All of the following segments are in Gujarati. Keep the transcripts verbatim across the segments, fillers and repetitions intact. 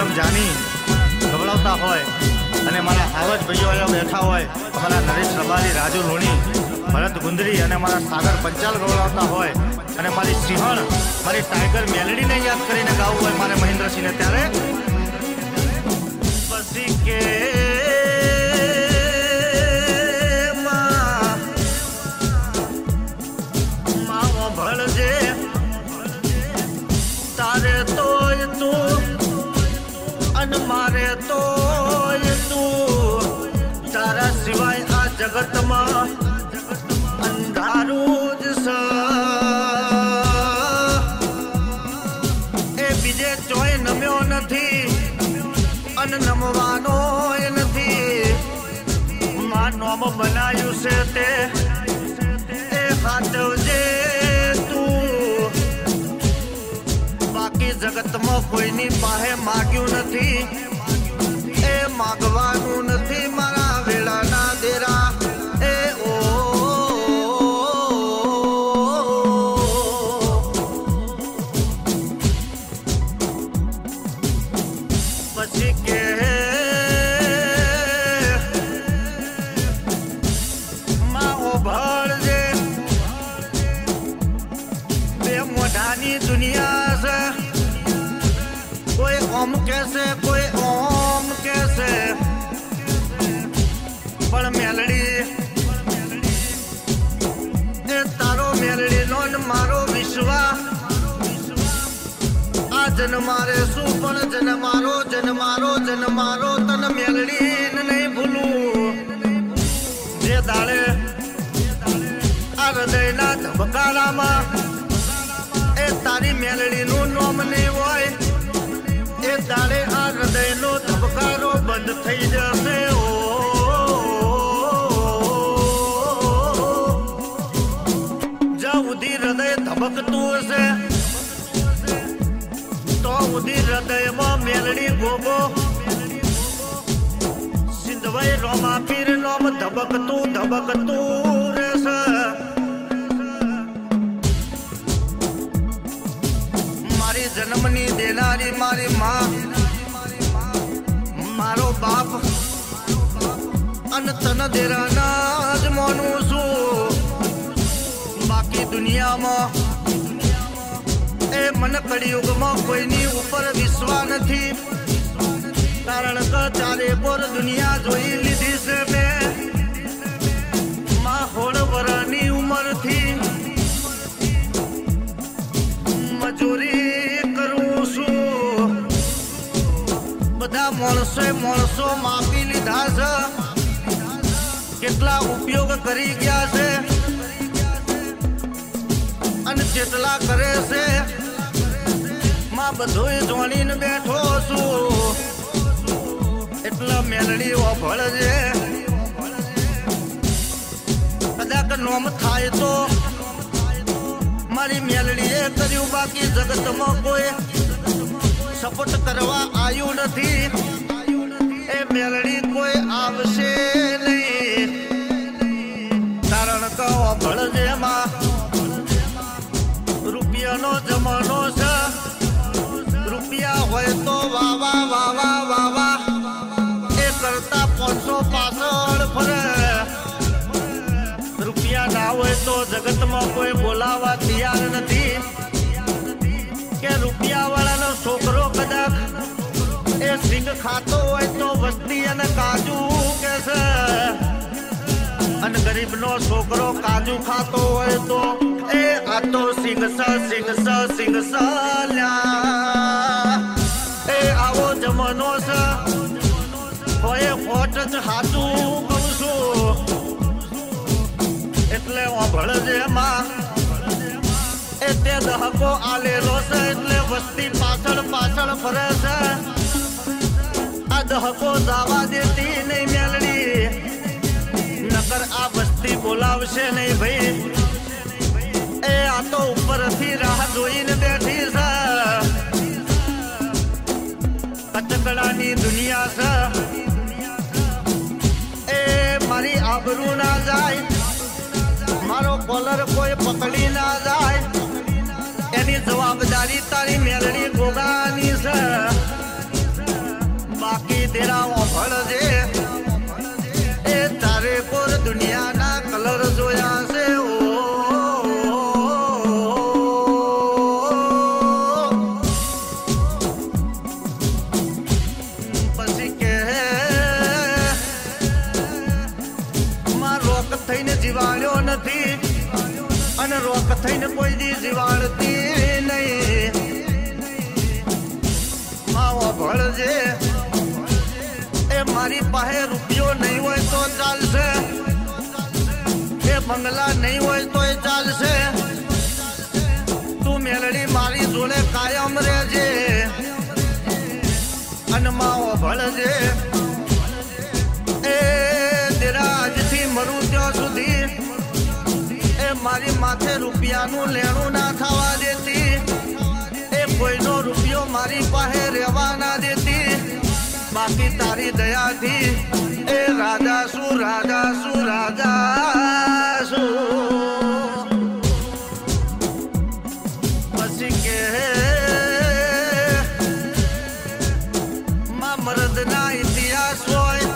પણ જાની ગવડાવતા હોય અને મારા હાવજ ભાઈઓ અહીંયા બેઠા હોય, અમારા નરેશ રબારી, રાજુ લોણી, ભરત ગુંદરી અને મારા સાગર પંચાલ ગવડાવતા હોય અને મારી સિંહણ, મારી ટાઈગર મેલડીને યાદ કરીને ગાવું હોય મારે મહેન્દ્રસિંહને, ત્યારે પછી કે માવો ભળજે તારે તોય તું અને મારે તોય તું, તારા સિવાય આ જગતમાં અંધારું જ છે. એ બીજે ચોય નમ્યો નથી અને નમવાનો નથી. માં નોમ બનાવ્યું છે તે એ હાચવજે તું. બાકી જગતમાં કોઈની પાસે માગ્યું નથી, એ માગવાનું નથી. મારા વેળાના દેરા એ ઓ પછી કે માઓ ભળજે બે મોઢાની દુનિયા છે. કોઈ ઓમ કેસે કોઈ ઓમ કેસે, પણ મેલડી એ તારો મેલડી નો મારો વિશ્વાસ. આ જન્મારે શું પણ જન્મારો જન્મારો જન્મારો તન મેલડી નહીં ભૂલું. જે દાડે આ હૃદયના ધબકારામાં એ તારી મેલડી નું નામ નહીં હોય, એ દાડે આ હૃદયનો ધબકારો બંધ થઈ જશે. ઓ જ્યાં સુધી હૃદય ધબકતું હશે તો સુધી હૃદયમાં મેલડી ગોગો સિંધવાઈ રોમા પીર નોમ ધબકતું ધબકતું રહેશે. મારી જન્મની દેનારી મારી માં, મારો બાપ અને તન દેરાના જ માનું છું. બાકી દુનિયામાં એ મન કળિયુગમાં કોઈની ઉપર વિશ્વાસ નથી, કારણ કે ચારે પર દુનિયા જોઈ લીધી છે મેં. માં હોળ વરની ઉંમરથી મજૂરી કરું છું. બધા માણસો માણસો માપી લીધા છે, કેટલા ઉપયોગ કરી ગયા છે અને જેટલા કરે છે માં બધું જોડીને બેઠો છું. એટલા મેલડી ભળજે, કદાચ નોમ થાય તો મારી મેલડીએ કર્યું, બાકી જગતમાં કોઈ સપોર્ટ કરવા આવ્યું નથી. એ મેલડી કોઈ આવશે નહીં, કારણ કે ભળજે માં રૂપિયાનો જમાનો છે. રૂપિયા હોય તો વાવા વાવા વાવા, એ કરતા પાંચસો પાછળ ફરે. રૂપિયા ના હોય તો જગતમાં કોઈ બોલાવા તૈયાર નથી. કે રૂપિયા વાળાનો છોકરો કદાચ એ સિંગ ખાતો હોય તો વસ્તી અને કાજુ કે છે, અને ગરીબ નો છોકરો કાજુ ખાતો હોય તો એ આ તો સિંગ સ સિંગ સ સિંગ સ લ્યા. એ આવો જમાનો છે, હોય ફોટ જ હાચું કહું છું. એટલે ભળજે માં એ તે દહકો આલેલો છે, એટલે વસ્તી પાછળ પાછળ ફરે છે. આ દહકો દાવા દેતી નહીં મેલડી, નકર આ વસ્તી બોલાવશે નહીં ભાઈ. એ આ તો ઉપરથી રાહ જોઈને બેઠી છે. કચકડાની દુનિયા છે, એ મારી આબરૂ ના જાય, મારો કોલર કોઈ પકડી ના જાય, એની જવાબદારી તારી મેલડી ગોગાની છે. રોક થઈને કોઈ દી જીવાડતી નહીં. માવો ભળજે એ મારી પાસે રૂપિયો નહીં હોય તો ચાલશે, એ બંગલા નહીં હોય તો એ ચાલશે. તું મેલડી મારી જોડે કાયમ રહેજે અને માવો ભળજે એ તેરા આજથી મરું ત્યાં સુધી એ મારી માથે રૂપિયાનું લેણું ના થવા દેતી, એ કોઈનો રૂપિયો મારી પાસે રહેવા ના દેતી. બાકી તારી દયાથી એ રાજા શું રાજા શું રાજા શું. પછી કે માં મરદના ઇતિહાસ હોય,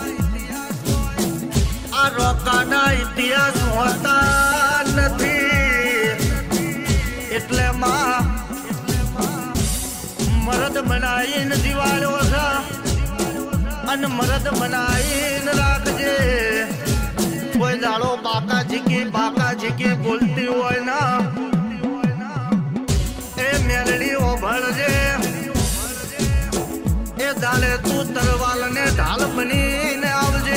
આ રોકાના ઇતિહાસ હોતા નથી. એટલે માં મરદ બનાવીને દિવાળો છે અને મરદ બનાવીને રાખજે. કોઈ દાડો બાકા ઝીકી બાકા ઝીકી બોલતી હોય ના એ મેલડી ઓભળજે. એ દાડે તું તરવાલ ને ઢાલ બનીને આવજે.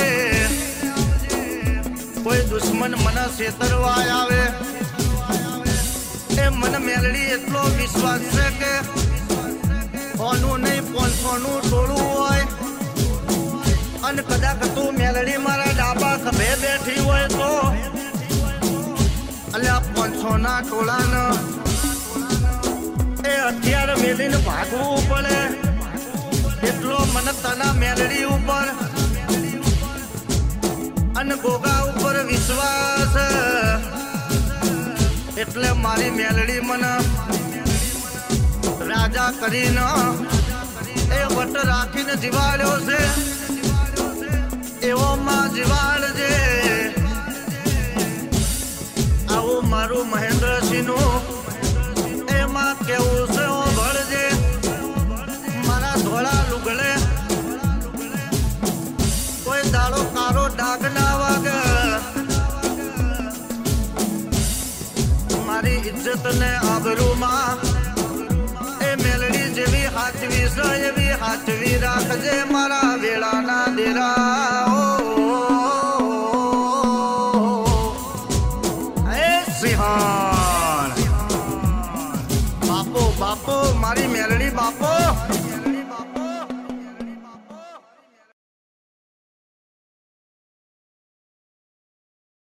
કોઈ દુશ્મન મને છેતરવા આવે એ મને મેલડી એટલો વિશ્વાસ છે કે ઓનું નહીં પાંચસો નું ટોળું હોય અને કદાચ તું મેલડી મારા ડાબા ખભે બેઠી હોય તો અલ્યા પાંચસો ના ટોળાને એ હથિયાર મેલીને ભાગવું પડે એટલો મને તના મેલડી ઉપર અને ગોગા ઉપર વિશ્વાસ. એટલે મારી મેલડી મને રાજા કરીને એ વટ રાખીને જીવાડ્યો છે. એવો માં જીવાડજે. આવું મારું મહેન્દ્રસિંહ નું એમાં કેવું છે ઓ ભળજે. મારા ધોળા લુગડે કોઈ દાડો કારો ડાગ ના વાગે. મારી ઇજ્જત ને આબરૂમાં એ મેલડી જેવી હાચવી છે એવી હાચવી રાખજે મારા વેળાના દેરા. એ સિંહણ બાપો બાપો મારી મેલડી બાપો.